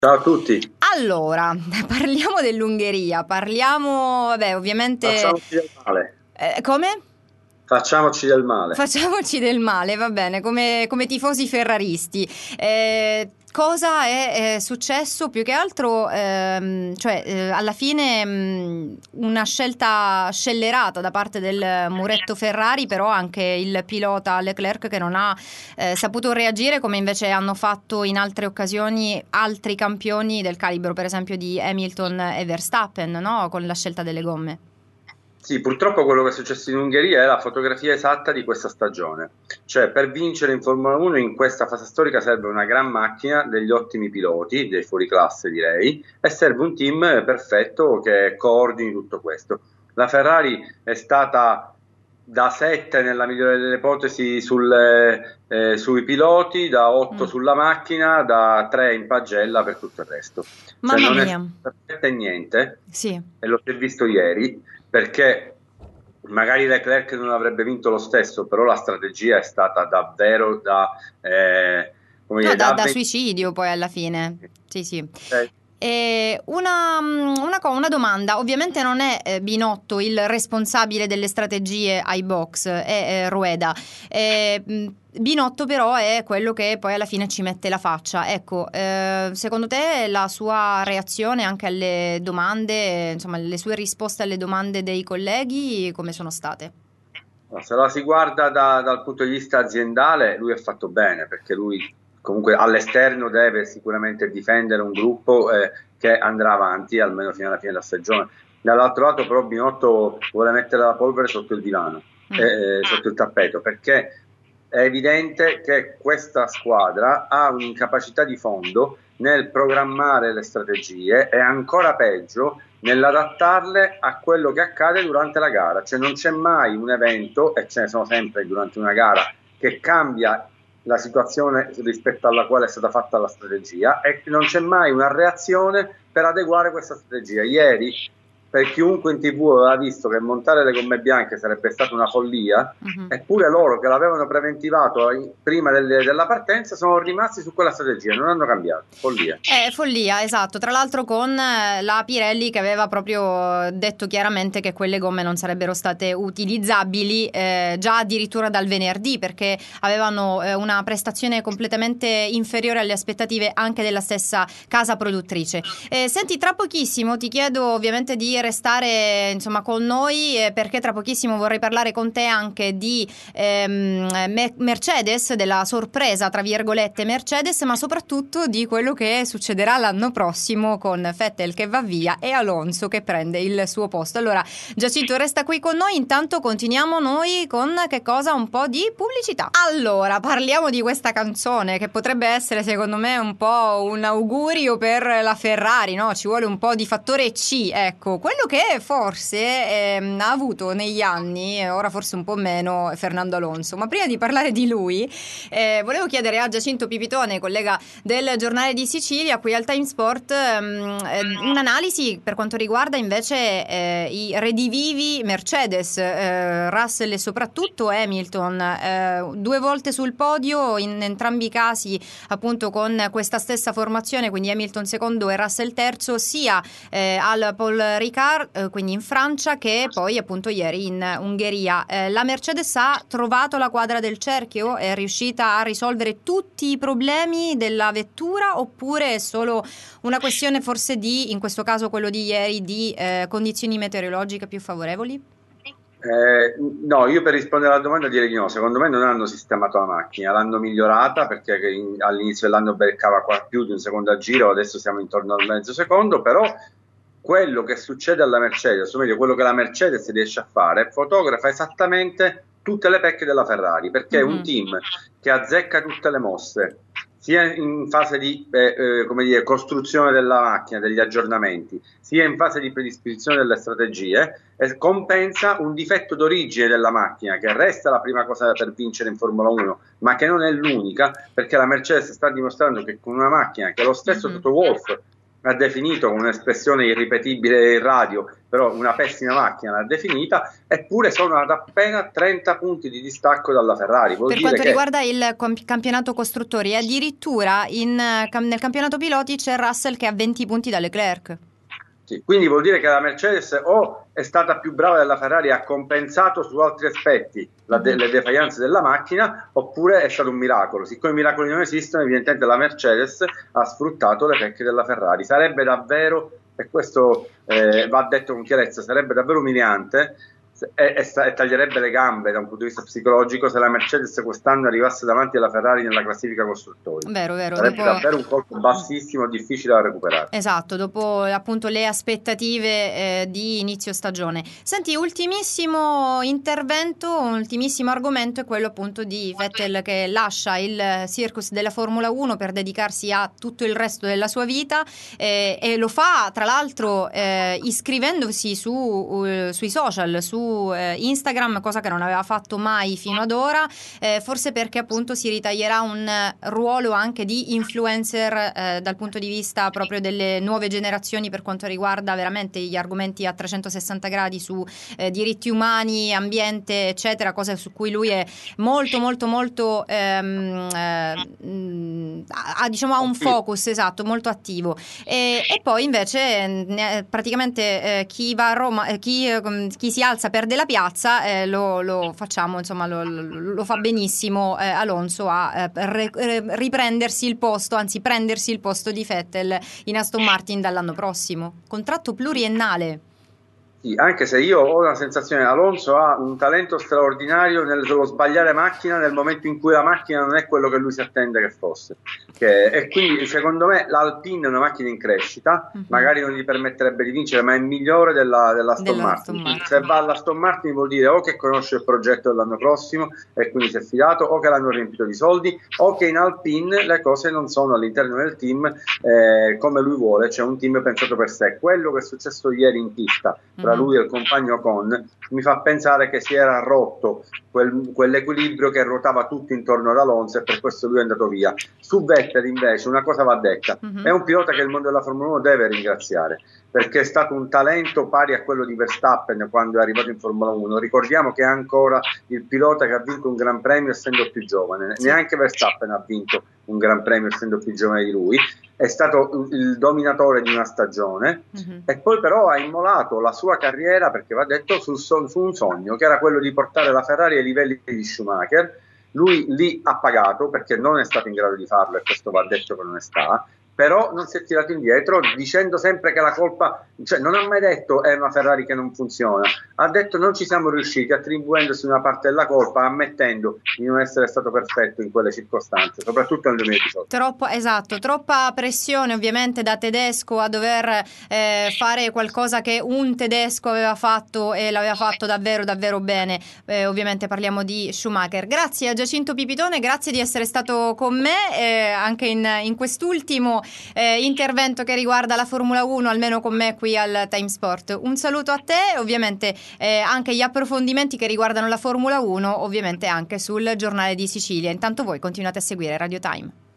Ciao a tutti, Allora, parliamo dell'Ungheria, parliamo, vabbè, ovviamente, facciamoci del male, come? facciamoci del male. Facciamoci del male, va bene, come tifosi ferraristi. Cosa è successo? Più che altro, alla fine una scelta scellerata da parte del muretto Ferrari, però anche il pilota Leclerc che non ha saputo reagire come invece hanno fatto in altre occasioni altri campioni del calibro, per esempio di Hamilton e Verstappen, no? Con la scelta delle gomme. Sì, purtroppo quello che è successo in Ungheria è la fotografia esatta di questa stagione. Cioè, per vincere in Formula 1 in questa fase storica serve una gran macchina, degli ottimi piloti, dei fuoriclasse direi, e serve un team perfetto che coordini tutto questo. La Ferrari è stata da 7 nella migliore delle ipotesi sui piloti, da 8 Mm. sulla macchina, da 3 in pagella per tutto il resto. Cioè Mamma non è mia, stata perfetta in niente, sì. e lo si è visto ieri, perché magari Leclerc non avrebbe vinto lo stesso, però la strategia è stata davvero come No, dire, da, da da suicidio poi alla fine. Sì, sì. eh, Una domanda, ovviamente non è Binotto il responsabile delle strategie ai box, è Rueda. Binotto però è quello che poi alla fine ci mette la faccia. Ecco, secondo te la sua reazione anche alle domande, insomma, le sue risposte alle domande dei colleghi come sono state? se la si guarda dal punto di vista aziendale, lui ha fatto bene, perché lui comunque all'esterno deve sicuramente difendere un gruppo che andrà avanti almeno fino alla fine della stagione. Dall'altro lato però Binotto vuole mettere la polvere sotto il divano, Mm. sotto il tappeto, perché è evidente che questa squadra ha un'incapacità di fondo nel programmare le strategie e ancora peggio nell'adattarle a quello che accade durante la gara. Cioè non c'è mai un evento, e ce ne sono sempre durante una gara, che cambia la situazione rispetto alla quale è stata fatta la strategia, e non c'è mai una reazione per adeguare questa strategia. Ieri, per chiunque in TV aveva visto che montare le gomme bianche sarebbe stata una follia, Mhm. eppure loro che l'avevano preventivato prima della partenza sono rimasti su quella strategia, non hanno cambiato. Follia. Follia, esatto. Tra l'altro con la Pirelli che aveva proprio detto chiaramente che quelle gomme non sarebbero state utilizzabili già addirittura dal venerdì perché avevano una prestazione completamente inferiore alle aspettative anche della stessa casa produttrice. Senti, tra pochissimo ti chiedo ovviamente di restare insomma con noi perché tra pochissimo vorrei parlare con te anche di Mercedes, della sorpresa tra virgolette Mercedes, ma soprattutto di quello che succederà l'anno prossimo con Vettel che va via e Alonso che prende il suo posto. Allora, Giacinto resta qui con noi, intanto continuiamo noi con che cosa? Un po' di pubblicità. Allora, parliamo di questa canzone che potrebbe essere secondo me un po' un augurio per la Ferrari, no? Ci vuole un po' di fattore C, ecco, quello che forse ha avuto negli anni, ora forse un po' meno, Fernando Alonso. Ma prima di parlare di lui, volevo chiedere a Giacinto Pipitone, collega del Giornale di Sicilia, qui al Time Sport, un'analisi per quanto riguarda invece i redivivi Mercedes, Russell e soprattutto Hamilton, 2 volte sul podio in entrambi i casi appunto con questa stessa formazione, quindi Hamilton secondo e Russell terzo, sia al Paul Ricard, quindi in Francia, che poi appunto ieri in Ungheria. La Mercedes ha trovato la quadra del cerchio? È riuscita a risolvere tutti i problemi della vettura oppure è solo una questione forse di, in questo caso quello di ieri, di condizioni meteorologiche più favorevoli? No, io per rispondere alla domanda direi di no. Secondo me non hanno sistemato la macchina, l'hanno migliorata perché all'inizio dell'anno beccava qua più di un secondo al giro, adesso siamo intorno al mezzo secondo, però quello che succede alla Mercedes, o meglio quello che la Mercedes riesce a fare, fotografa esattamente tutte le pecche della Ferrari, perché è un Mhm. team che azzecca tutte le mosse, sia in fase di come dire, costruzione della macchina, degli aggiornamenti, sia in fase di predisposizione delle strategie, e compensa un difetto d'origine della macchina, che resta la prima cosa per vincere in Formula 1, ma che non è l'unica, perché la Mercedes sta dimostrando che con una macchina che lo stesso Mhm. Toto Wolff ha definito con un'espressione irripetibile in radio, però una pessima macchina l'ha definita, eppure sono ad appena 30 punti di distacco dalla Ferrari. Per quanto riguarda il campionato costruttori, addirittura nel campionato piloti c'è Russell che ha 20 punti da Leclerc. Sì, quindi vuol dire che la Mercedes o è stata più brava della Ferrari, ha compensato su altri aspetti le defaillanze della macchina, oppure è stato un miracolo. Siccome i miracoli non esistono, evidentemente la Mercedes ha sfruttato le pecche della Ferrari. Sarebbe davvero, e questo va detto con chiarezza, sarebbe davvero umiliante e taglierebbe le gambe da un punto di vista psicologico se la Mercedes quest'anno arrivasse davanti alla Ferrari nella classifica costruttori. Vero. Sarebbe davvero un colpo bassissimo, difficile da recuperare. Esatto, dopo appunto le aspettative di inizio stagione. Senti, ultimissimo intervento, ultimissimo argomento è quello appunto di Vettel che lascia il circus della Formula 1 per dedicarsi a tutto il resto della sua vita, e lo fa tra l'altro iscrivendosi sui social, su Instagram, cosa che non aveva fatto mai fino ad ora, forse perché appunto si ritaglierà un ruolo anche di influencer dal punto di vista proprio delle nuove generazioni per quanto riguarda veramente gli argomenti a 360 gradi su diritti umani, ambiente eccetera, cose su cui lui è molto diciamo ha un focus esatto, molto attivo, e poi invece praticamente chi va a Roma, chi si alza perde la piazza, lo facciamo, insomma lo fa benissimo Alonso a riprendersi il posto, anzi prendersi il posto di Vettel in Aston Martin dall'anno prossimo, contratto pluriennale. Sì, anche se io ho la sensazione che Alonso ha un talento straordinario nello sbagliare macchina nel momento in cui la macchina non è quello che lui si attende che fosse. E quindi secondo me l'Alpine è una macchina in crescita, magari non gli permetterebbe di vincere, ma è migliore della Aston Martin. Se va all'Aston Martin vuol dire o che conosce il progetto dell'anno prossimo e quindi si è fidato, o che l'hanno riempito di soldi, o che in Alpine le cose non sono all'interno del team come lui vuole, c'è un team pensato per sé. Quello che è successo ieri in pista tra lui e il compagno Ocon mi fa pensare che si era rotto quell'equilibrio che ruotava tutto intorno ad Alonso, e per questo lui è andato via. Su Vettel invece una cosa va detta, è un pilota che il mondo della Formula 1 deve ringraziare, perché è stato un talento pari a quello di Verstappen quando è arrivato in Formula 1. Ricordiamo che è ancora il pilota che ha vinto un Gran Premio essendo più giovane, neanche Verstappen ha vinto un Gran Premio essendo più giovane di lui, è stato il dominatore di una stagione, e poi però ha immolato la sua carriera, perché va detto, su un sogno che era quello di portare la Ferrari ai livelli di Schumacher. Lui lì ha pagato perché non è stato in grado di farlo, e questo va detto con onestà, però non si è tirato indietro dicendo sempre che la colpa, cioè non ha mai detto è una Ferrari che non funziona, ha detto non ci siamo riusciti, attribuendosi una parte della colpa, ammettendo di non essere stato perfetto in quelle circostanze, soprattutto nel 2018. Troppa pressione ovviamente da tedesco a dover fare qualcosa che un tedesco aveva fatto e l'aveva fatto davvero bene. Ovviamente parliamo di Schumacher. Grazie a Giacinto Pipitone, grazie di essere stato con me anche in quest'ultimo intervento che riguarda la Formula 1, almeno con me qui al Time Sport. Un saluto a te, ovviamente anche gli approfondimenti che riguardano la Formula 1 ovviamente anche sul Giornale di Sicilia. Intanto voi continuate a seguire Radio Time.